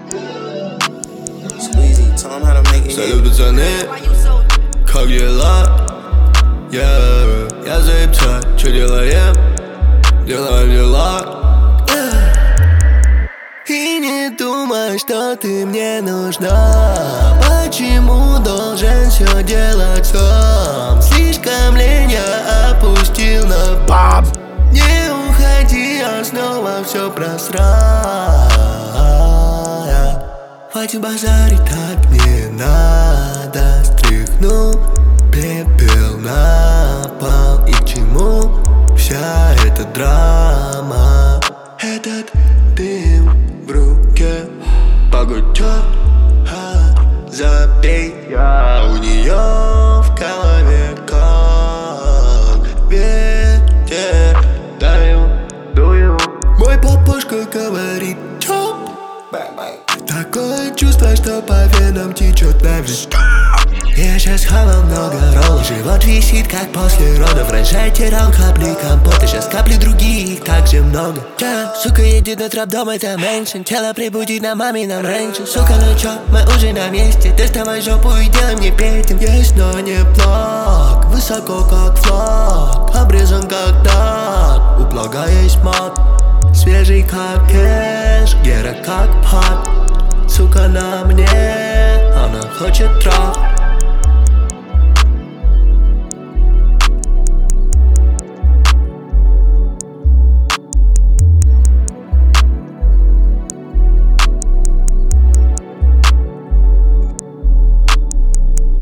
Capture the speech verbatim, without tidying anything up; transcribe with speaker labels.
Speaker 1: Салют, пацаны, как дела? Yeah. Я заебца, чё делаем? Делаем дела. yeah. И не думай, что ты мне нужна. Почему должен все делать сам? Слишком лень я опустил на баб. Не уходи, я снова все просрал. Хватит базарить, так не надо. Стряхну пепел на пол. И к чему вся эта драма? Этот дым в руке погудет, а, забей. Я у нее в голове как ветер. Даю, дую. Мой папушка говорит: чоп. Такое чувство, что по венам течет навзничь. Я сейчас хавал много роллов. Живот висит, как после родов. Раньше терял капли компота, сейчас капли других так же много. yeah. Сука едет на троп, дом это меньше. Тело прибудет на мамином раньше. Сука, ну чё, мы уже на месте. Доставай жопу и делай мне петим. Есть, но не плаг. Высоко, как флаг. Обрезан, как дат. У блога есть мат. Свежий, как кэш. Гера, как пат. Сука на мне, она хочет трах.